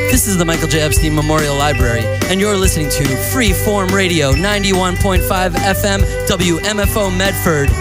This is the Michael J. Epstein Memorial Library, and you're listening to Freeform Radio, 91.5 FM, WMFO Medford.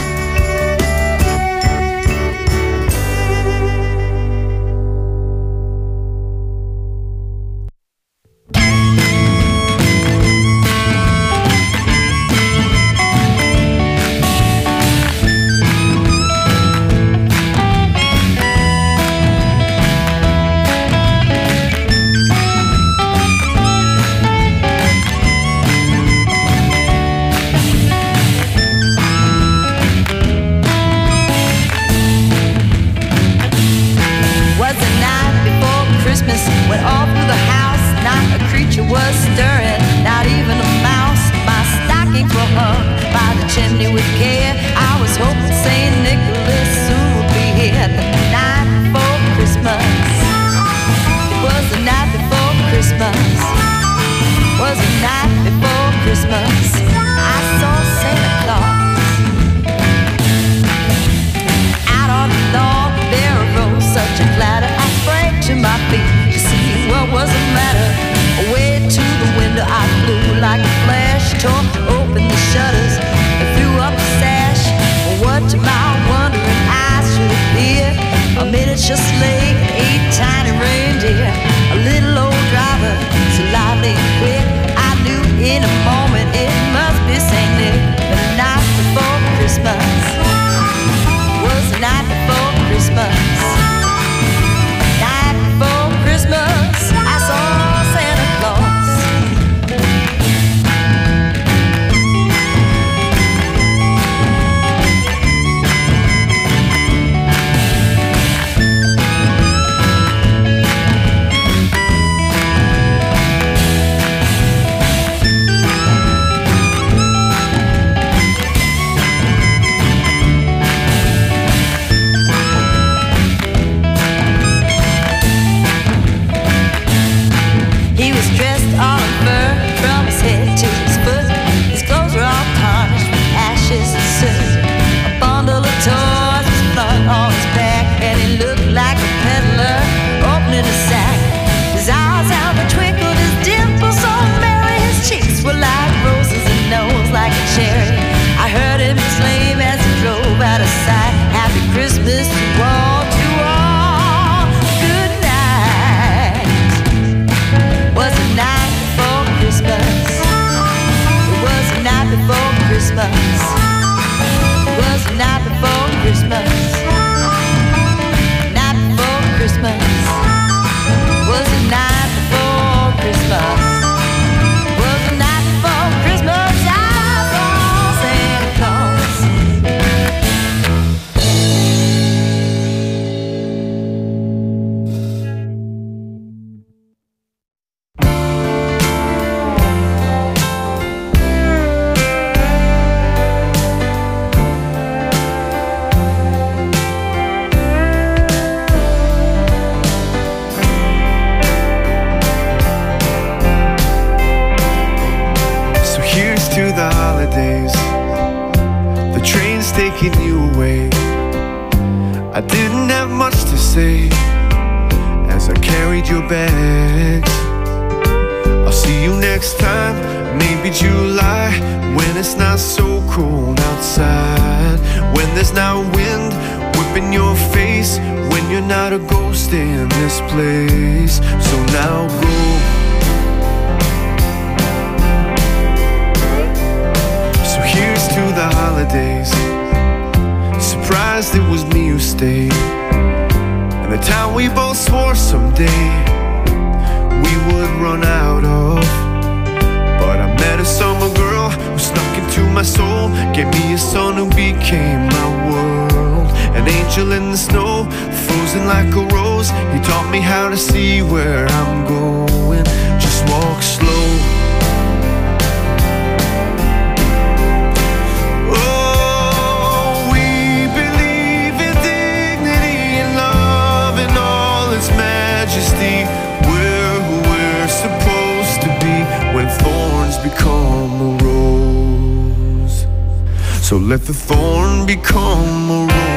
So let the thorn become a rose.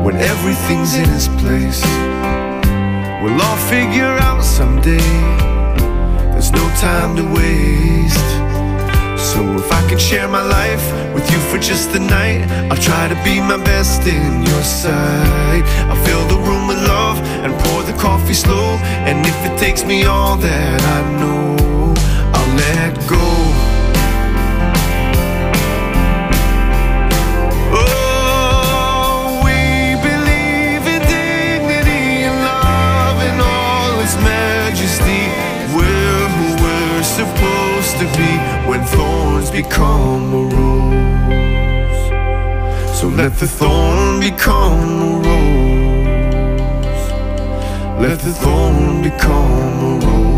when everything's in its place. We'll all figure out someday. There's no time to waste. So if I can share my life with you for just the night, I'll try to be my best in your sight. I'll fill the room with love and pour the coffee slow. And if it takes me all that I know, I'll let go. Oh, we believe in dignity and love and all its majesty. We're who we're supposed to be when thorns become a rose. So let the thorn become a rose. Let the thorn become a rose.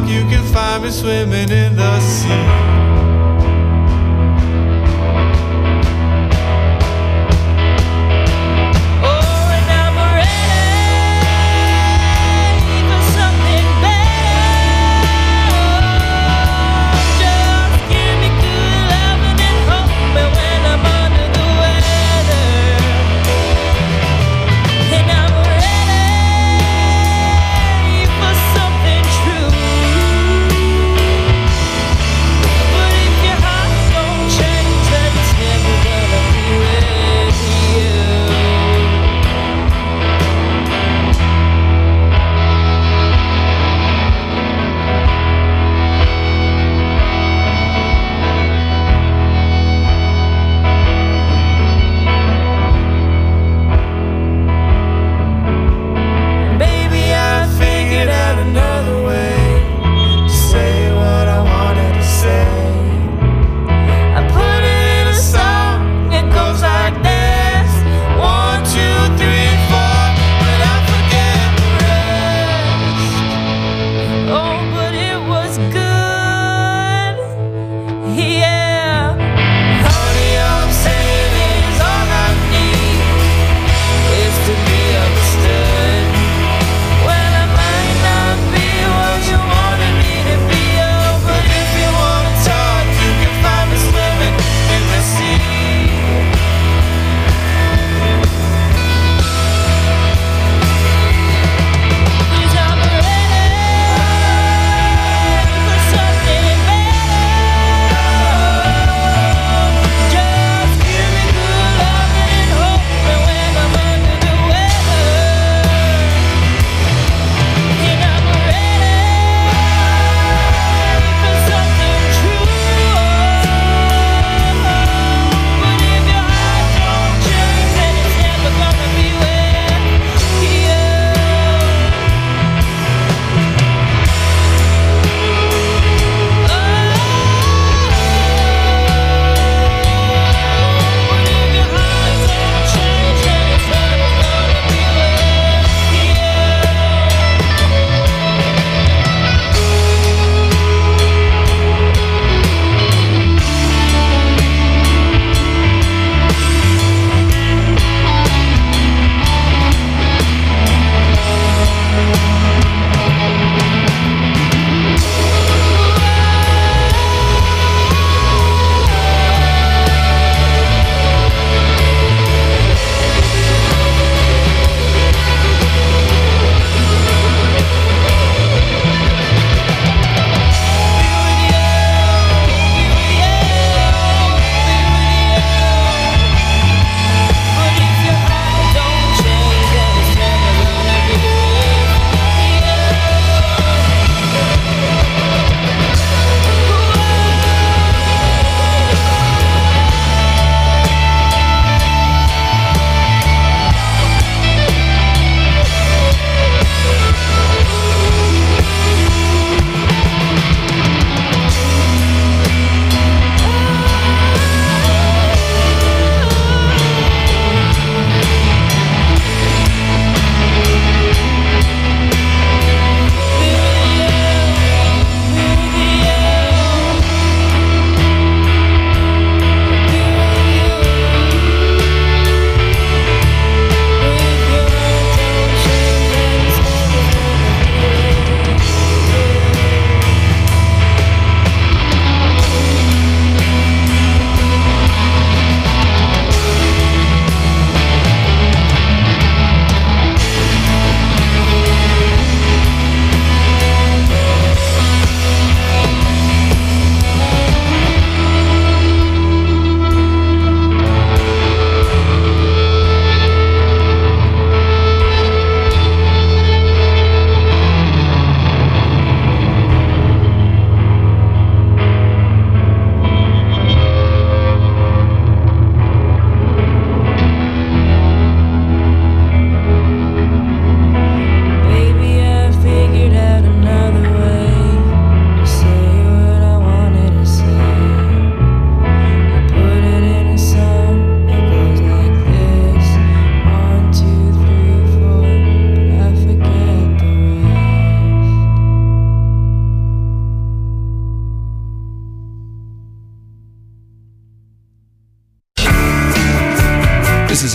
you can find me swimming in the sea. But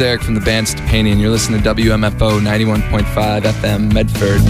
is Eric from the band Stepanian. You're listening to WMFO 91.5 FM Medford.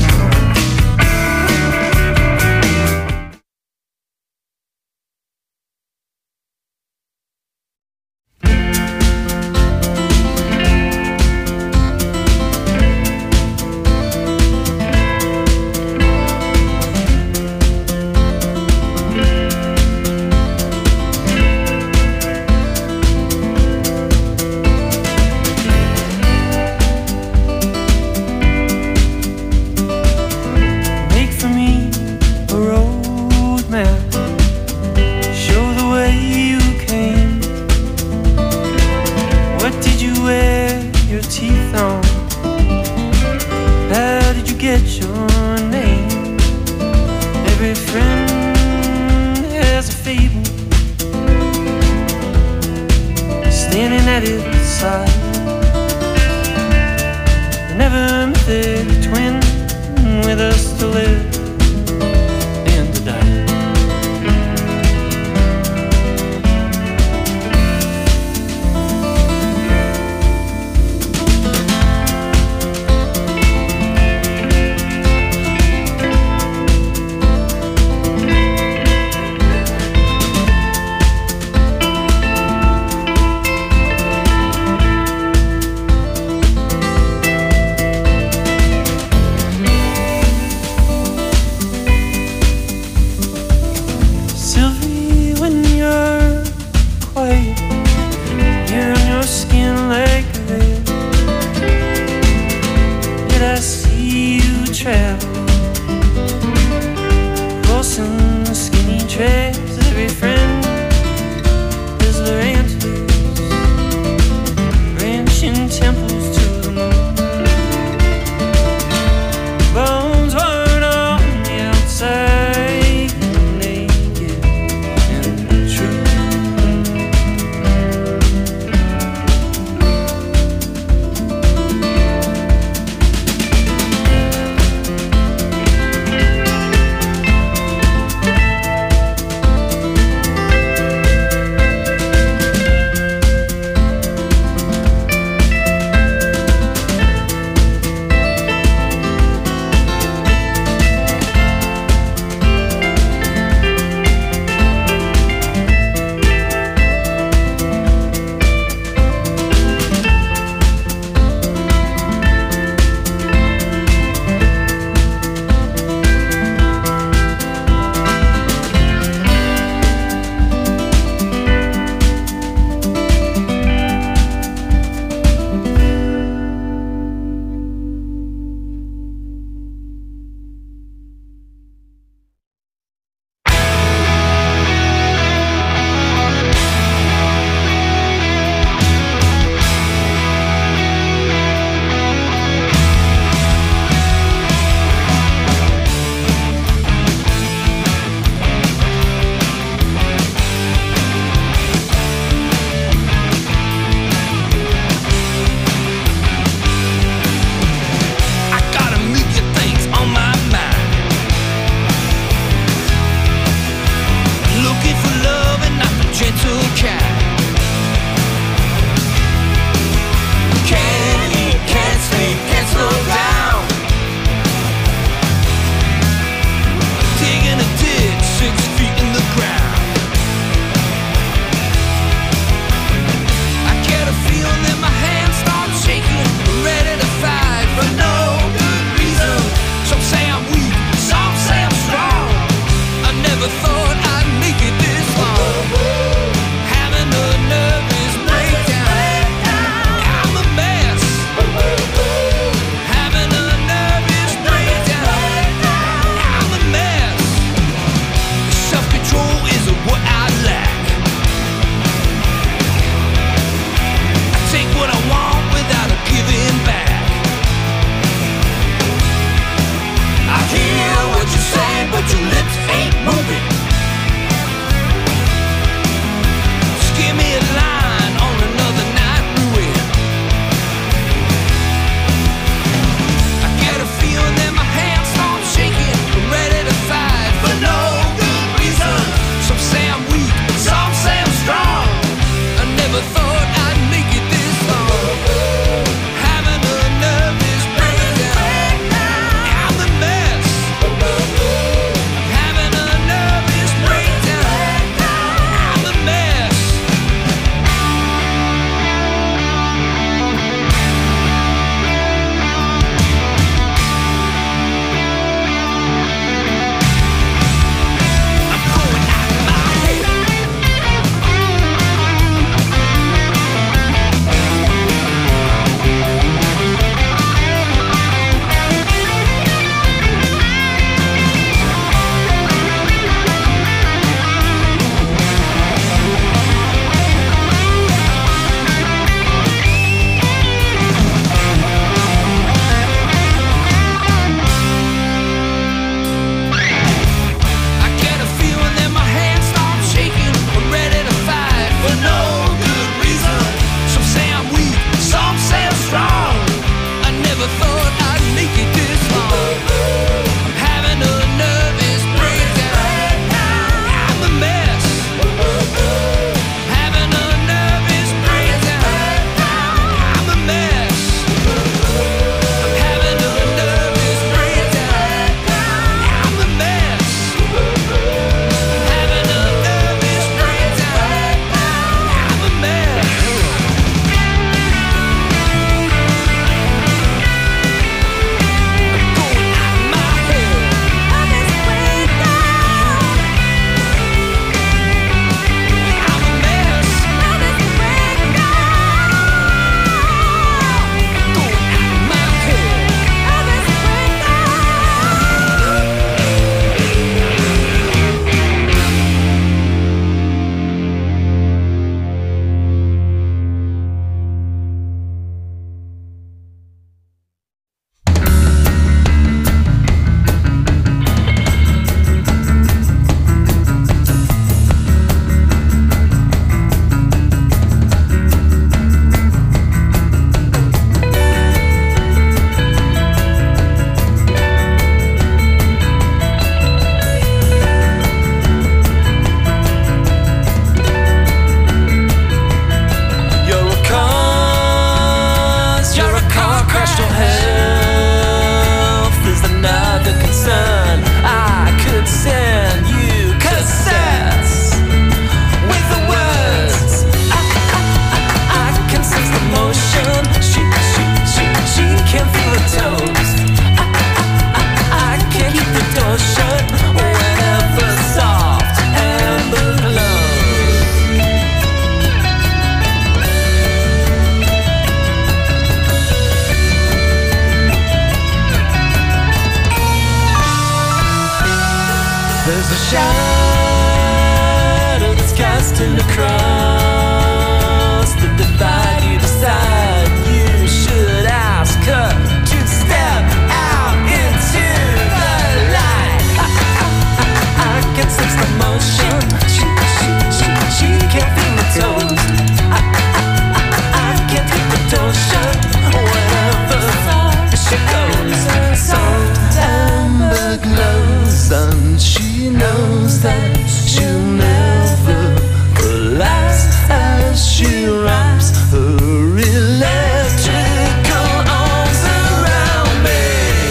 light of the skies turn to cross the divide. You decide you should ask her to step out into the light. I can sense the motion. She can't feel my toes. I can't keep the door shut whenever she goes. Soft amber glows, and she knows that she'll never collapse as she wraps her electrical arms around me.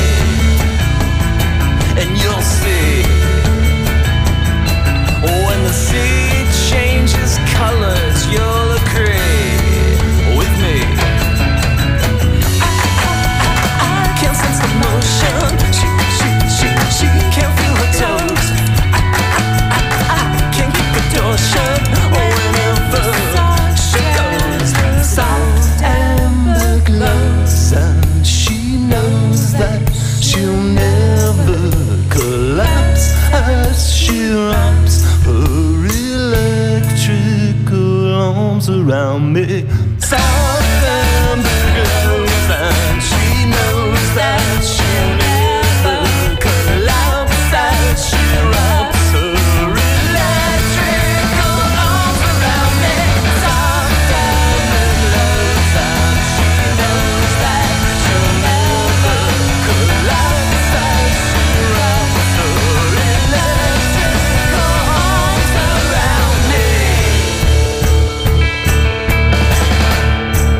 And you'll see when the sea changes colors, you'll agree with me. I can't sense the motion. She can't feel her toes. I can't keep the door shut whenever she goes. Soft amber glows, and she knows that she'll never collapse as she wraps her electrical arms around me. Soft amber glows, and she knows that she'll never collapse as she wraps her electrical arms around me. Soft amber glows, and she knows that she'll never collapse as she wraps her electrical arms around me.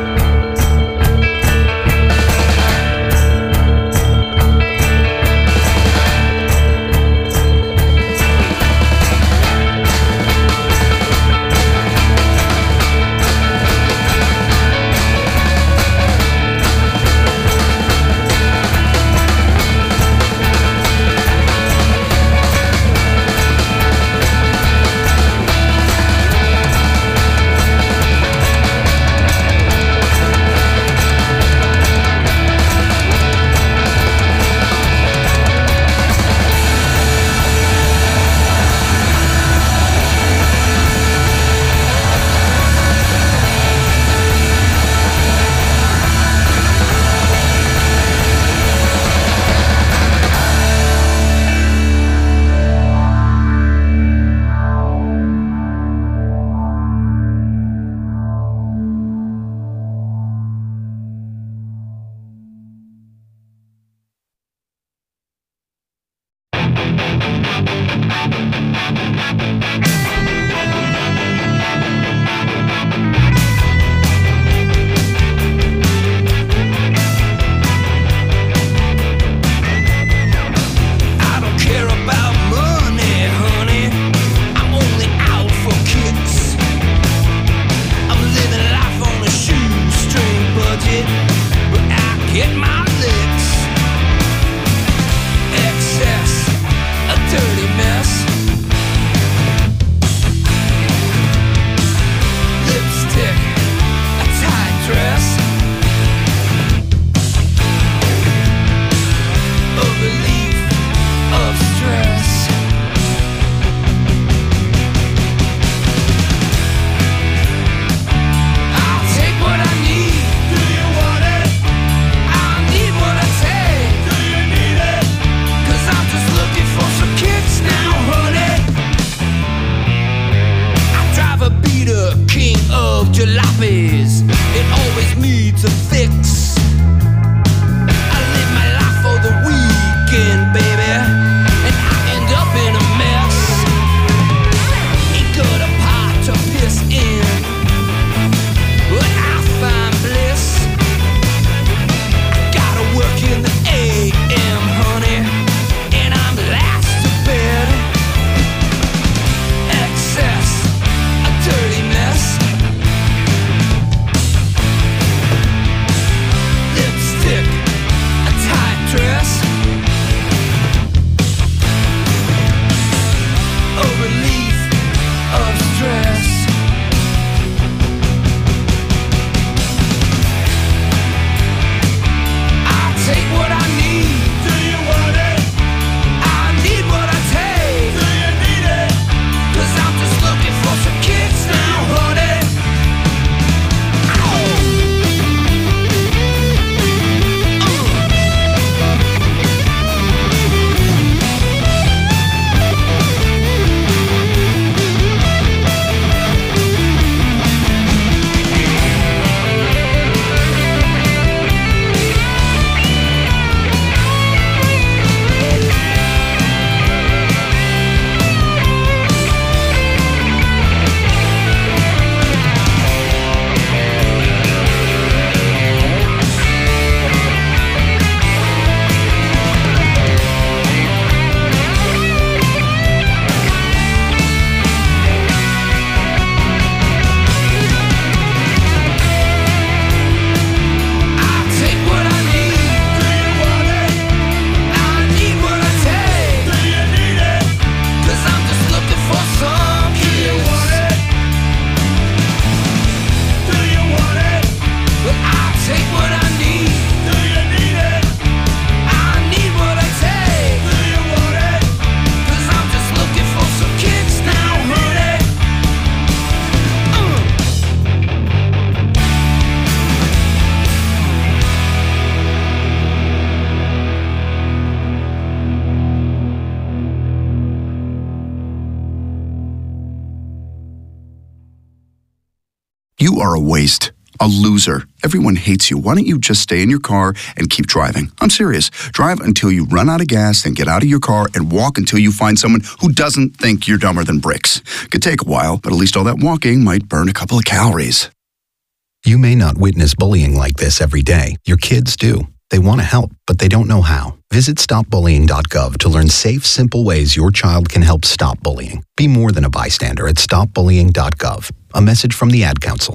You are a waste. A loser. Everyone hates you. Why don't you just stay in your car and keep driving? I'm serious. Drive until you run out of gas, then get out of your car and walk until you find someone who doesn't think you're dumber than bricks. Could take a while, but at least all that walking might burn a couple of calories. You may not witness bullying like this every day. Your kids do. They want to help, but they don't know how. Visit stopbullying.gov to learn safe, simple ways your child can help stop bullying. Be more than a bystander at stopbullying.gov. A message from the Ad Council.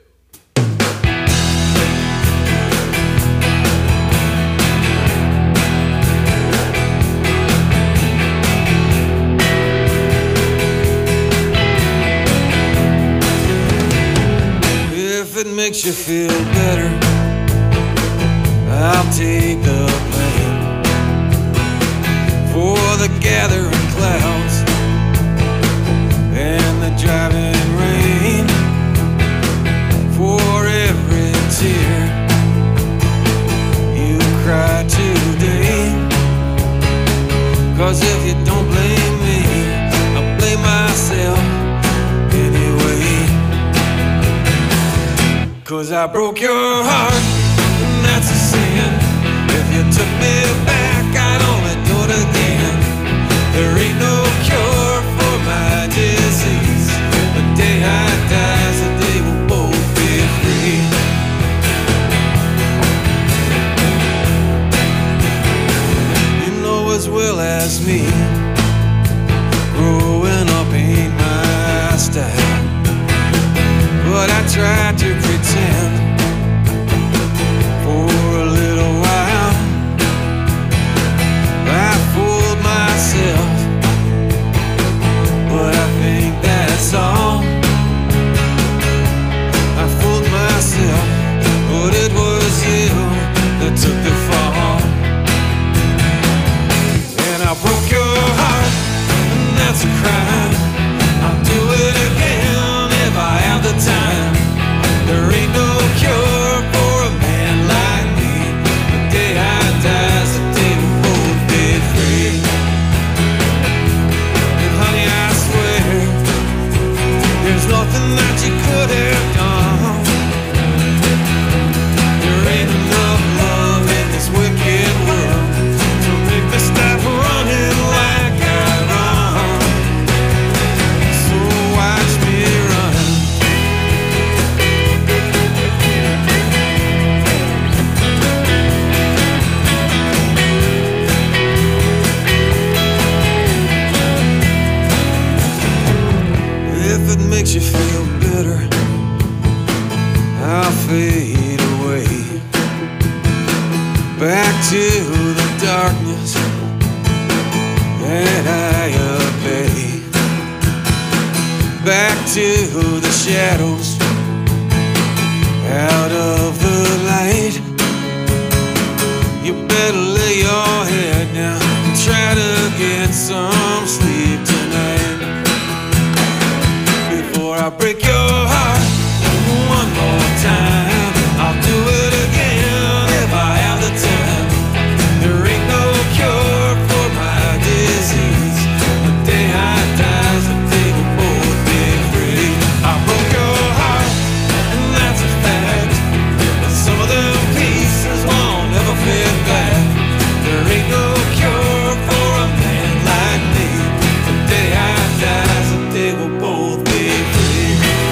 If it makes you feel better, I'll take the blame for the gathering clouds and the driving rain, for every tear you cry today. 'Cause if you don't blame me, I'll blame myself anyway. 'Cause I broke your heart, and that's a sin. If you took me back, I'd only do it again. There ain't no cure for my disease. The day I die is the day we'll both be free. You know as well as me, growing up ain't my style. But I tried to pretend for a little while. I fooled myself, but I think that's all. I fooled myself, but it was you that took the fall. And I broke your heart, and that's a crime. I'll do it again if I have the time. There ain't no cure for a man like me. The day I die is the day we'll both be free. And honey, I swear, there's nothing that you could have done. There ain't enough love in this wicked world to make me stop running like I run. So watch me run. If it makes you feel better, I'll fade away back to the darkness that I obey, back to the shadows, out of the light. You better lay your head down and try to get some sleep tonight. Before I break your heart one more time, I'll do it again if I have the time. There ain't no cure for my disease. The day I die is the day we'll both be free. I broke your heart, and that's a fact. But some of them pieces won't ever fit back. There ain't no cure for a man like me. The day I die is the day we'll both be free.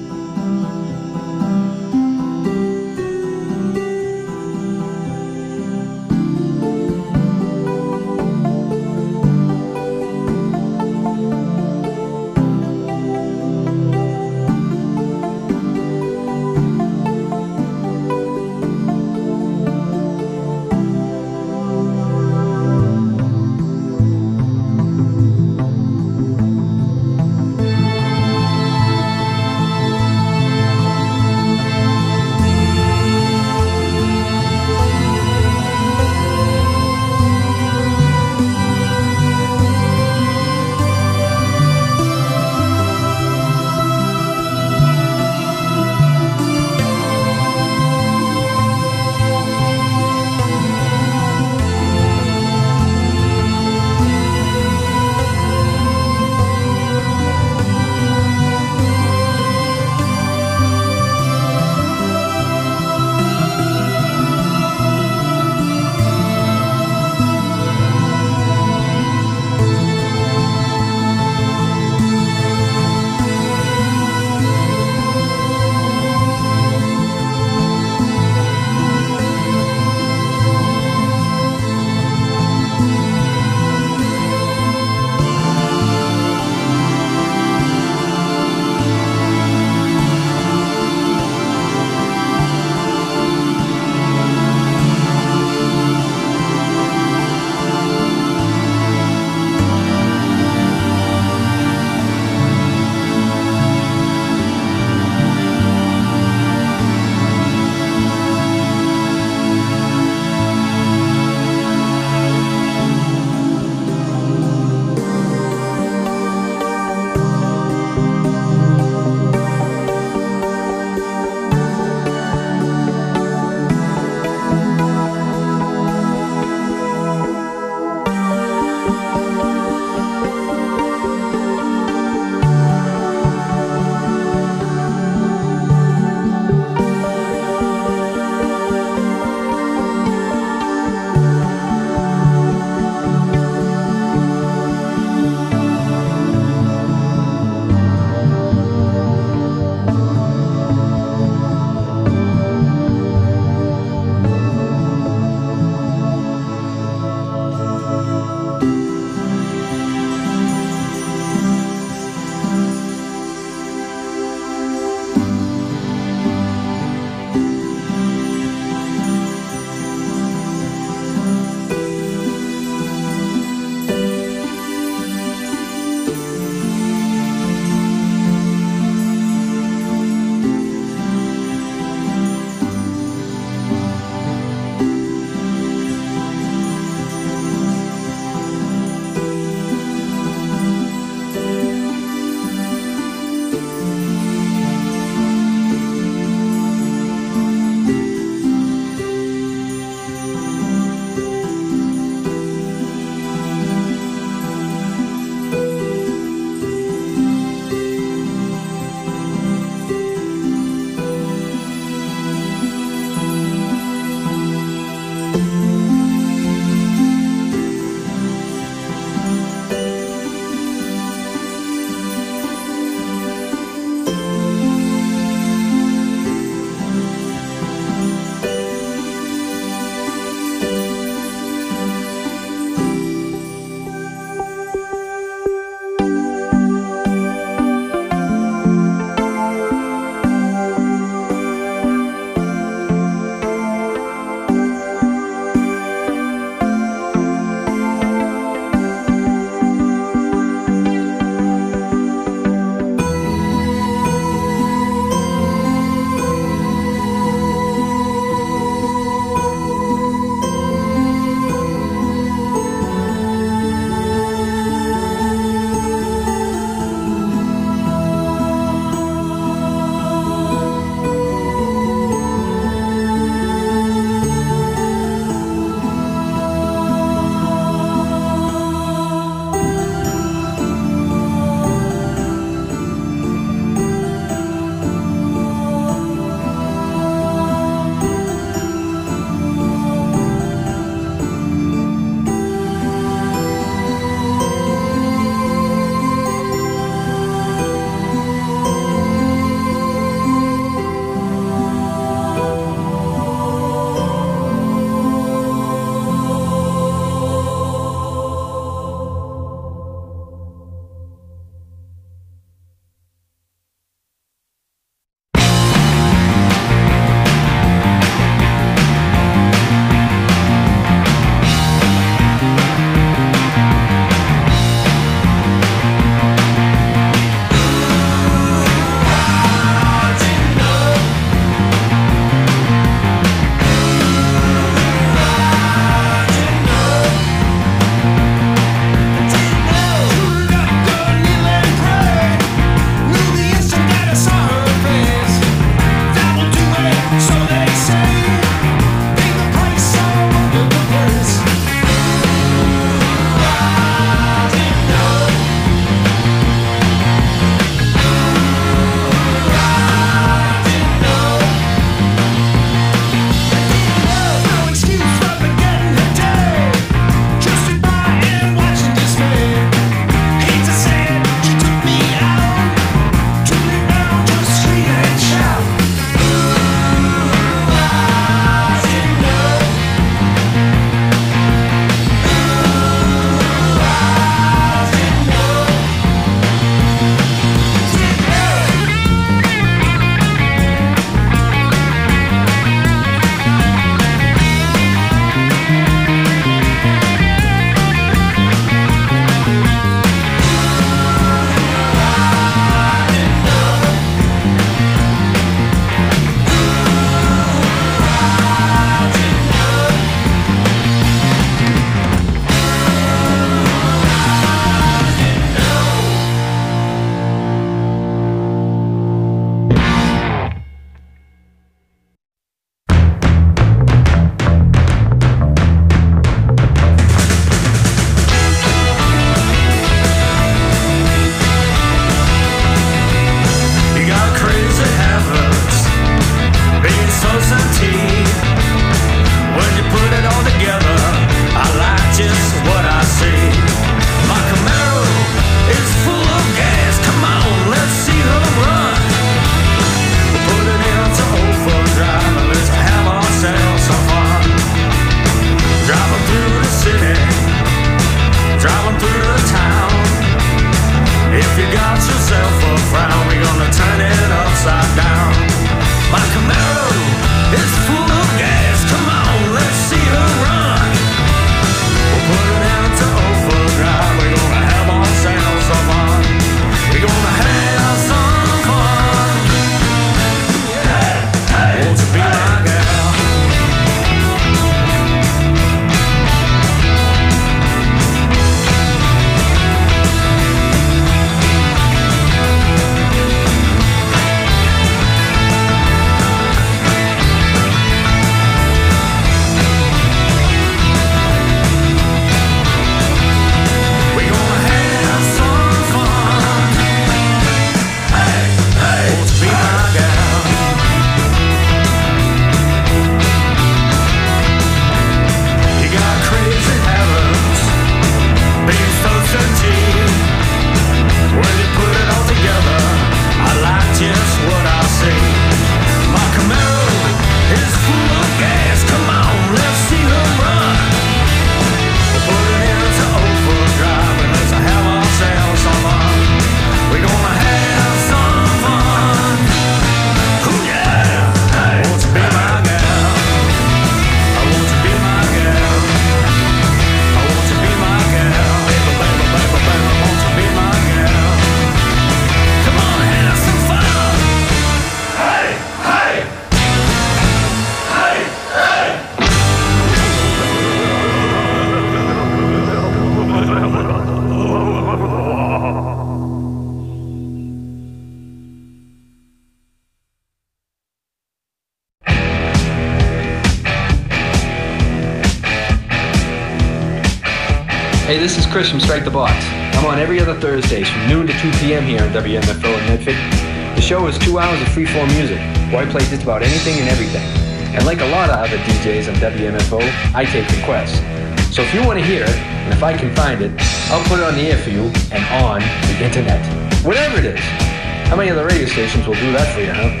Hey, this is Chris from Strike the Box. I'm on every other Thursdays from noon to 2 p.m. here on WMFO in Medford. The show is 2 hours of freeform music, where I play just about anything and everything. And like a lot of other DJs on WMFO, I take requests. So if you want to hear it, and if I can find it, I'll put it on the air for you and on the internet. Whatever it is. How many other radio stations will do that for you, huh?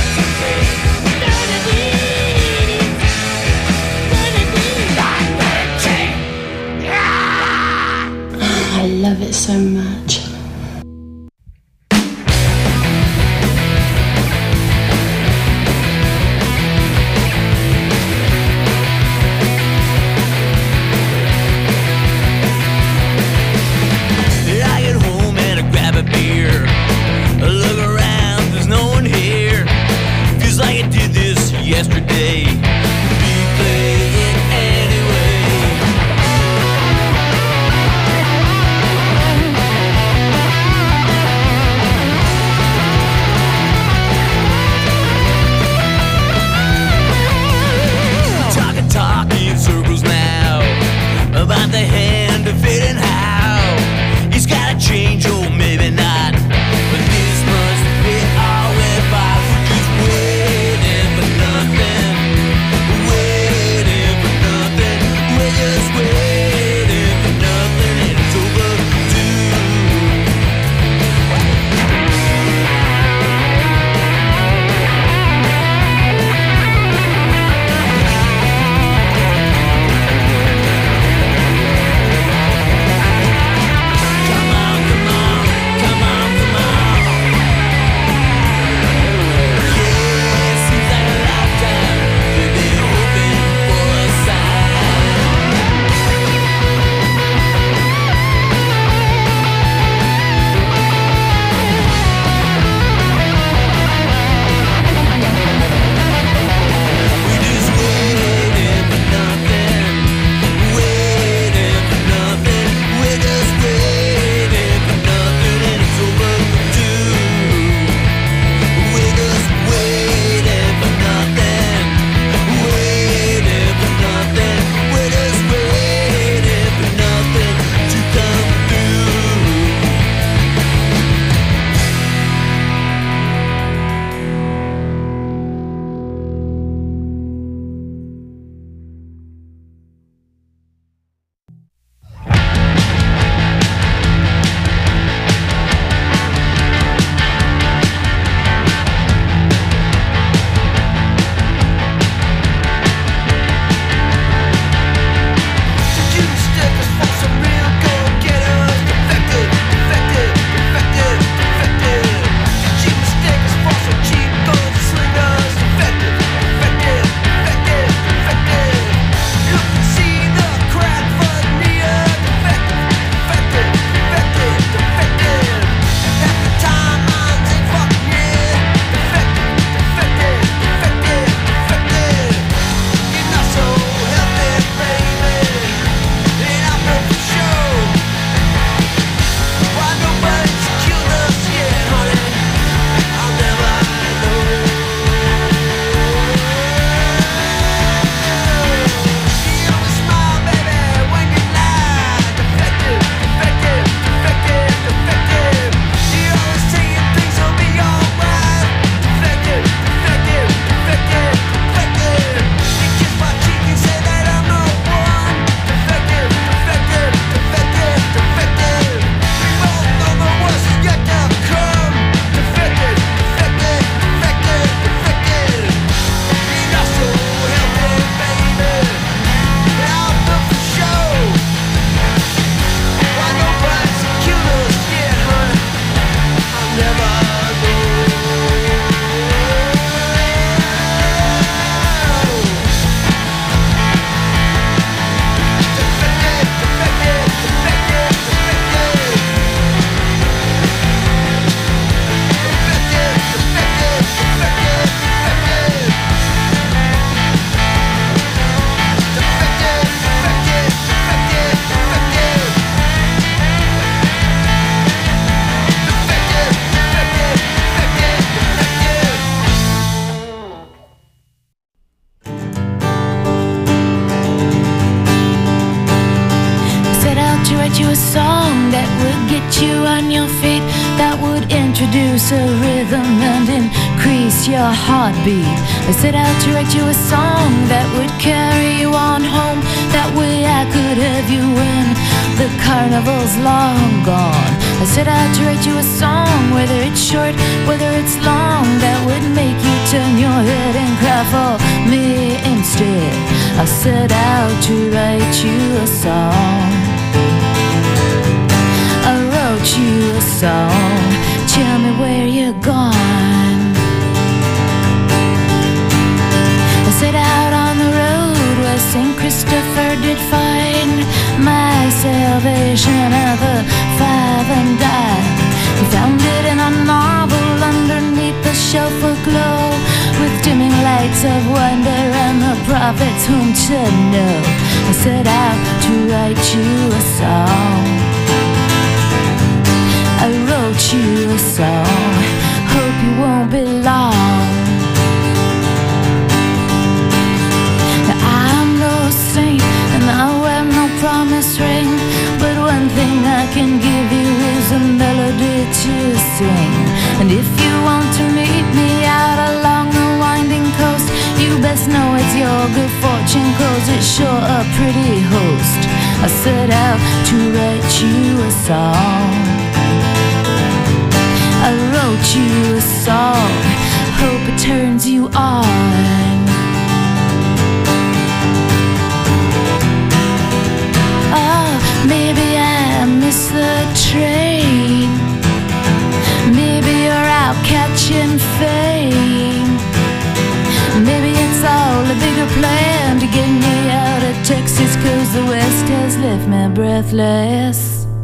I love it so much. I get home and I grab a beer. I look around, there's no one here. Feels like I did this yesterday. Replay it anyway. Talk in circles now about the hand of it and how he's gotta change, or maybe not. But this must be all we're about. He's waiting for nothing. write you a song that would get you on your feet, that would introduce a rhythm and increase your heartbeat. I set out to write you a song that would carry you on home. That way I could have you when the carnival's long gone. I set out to write you a song, whether it's short, whether it's long, that would make you turn your head and cry for me instead. I set out to write you a song. I wrote you a song. Tell me where you're gone. I set out on the road where St. Christopher did find my salvation at the 5 and dime. He found it in a novel underneath the shelf aglow, with dimming lights of wonder and the prophets whom to know. I set out to write you a song. I wrote you a song. Hope you won't be long. I'm no saint and I wear no promise ring, but one thing I can give you is a melody to sing. And if you want to meet me out along the winding coast, you best know it's your good fortune, 'cause it's sure a pretty host. I set out to write you a song. I wrote you a song. Hope it turns you on. Oh, maybe I missed the train. Maybe you're out catching fame. Maybe it's all a bigger plan to get me out of Texas, 'cause the West has left me breathless.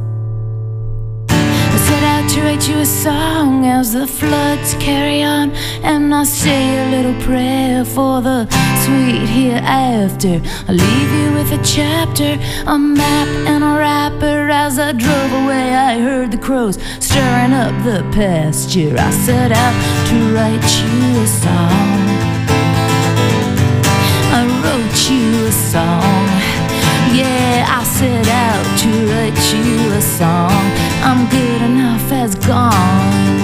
I set out to write you a song as the floods carry on, and I say a little prayer for the sweet hereafter. I leave you with a chapter, a map and a wrapper. As I drove away I heard the crows stirring up the pasture. I set out to write you a song. I wrote you a song. Yeah, I set out to write you a song. I'm good enough as gone.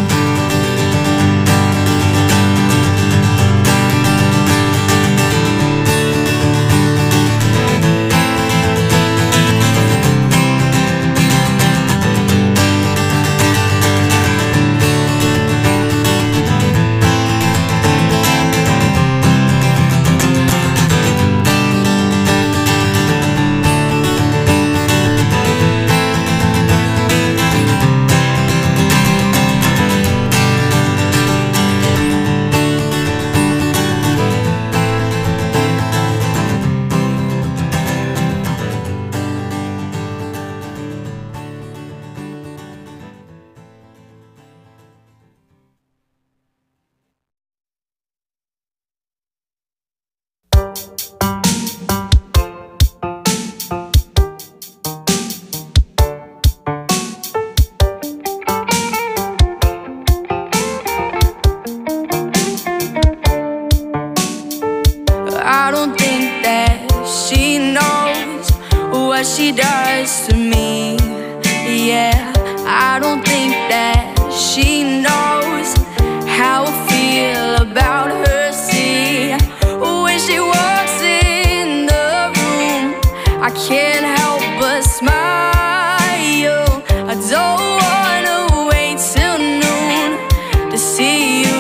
She does to me, yeah. I don't think that she knows how I feel about her. See, when she walks in the room, I can't help but smile. I don't wanna wait till noon to see you,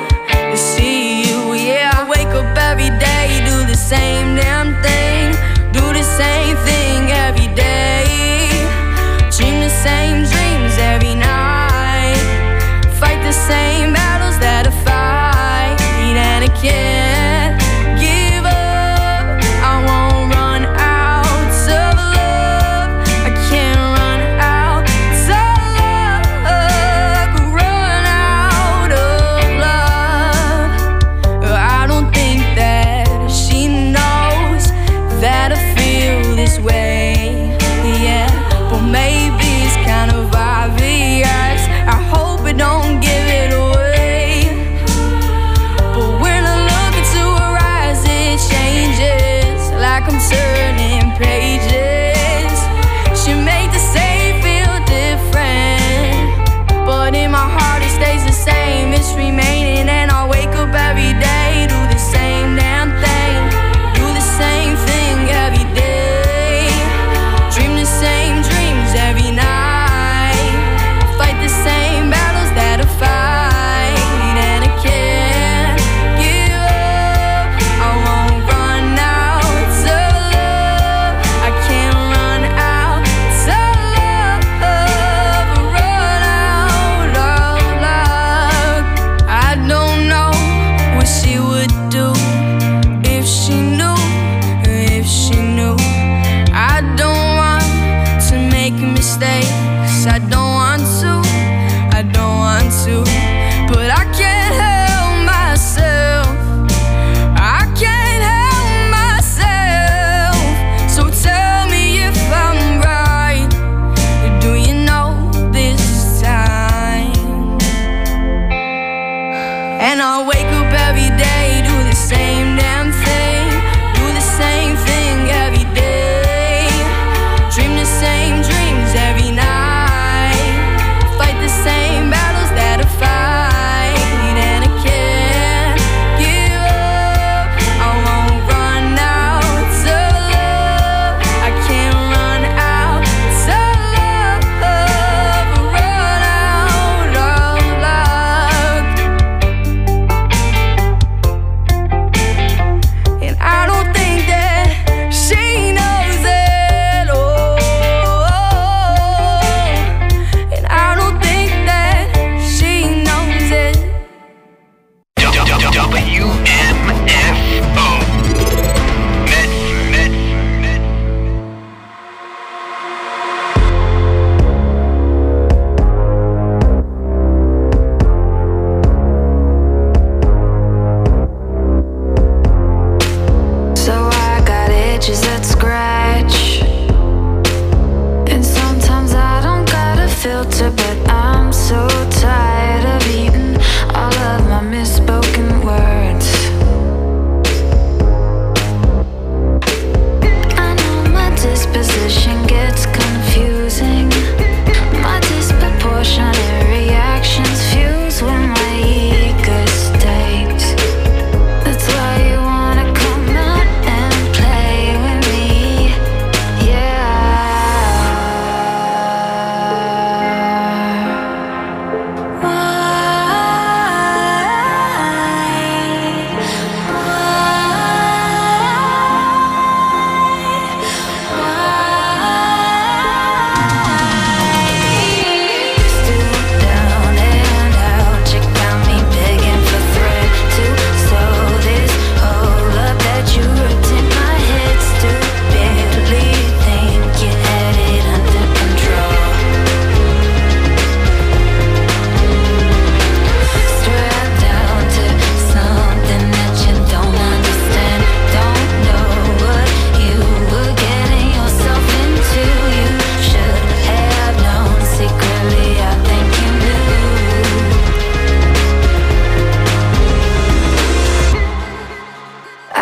yeah. I wake up every day, do the same damn thing, do the same thing every day, dream the same dreams every night, fight the same battles that I fight, and I can't give up. I won't run out of love. I can't run out of love. Run out of love. I don't think that she knows that I feel this way, yeah, but maybe it's kind of obvious. I hope I don't give it away, but when I look into her eyes it changes, like I'm turning pages. She made the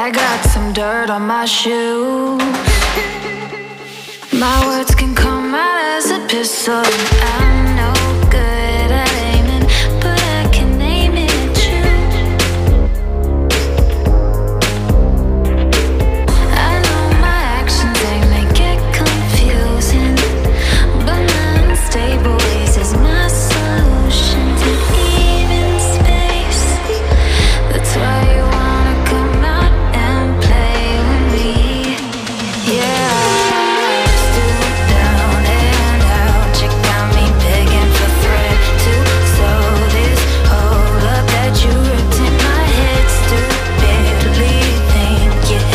I got some dirt on my shoe. My words can come out as a pistol, and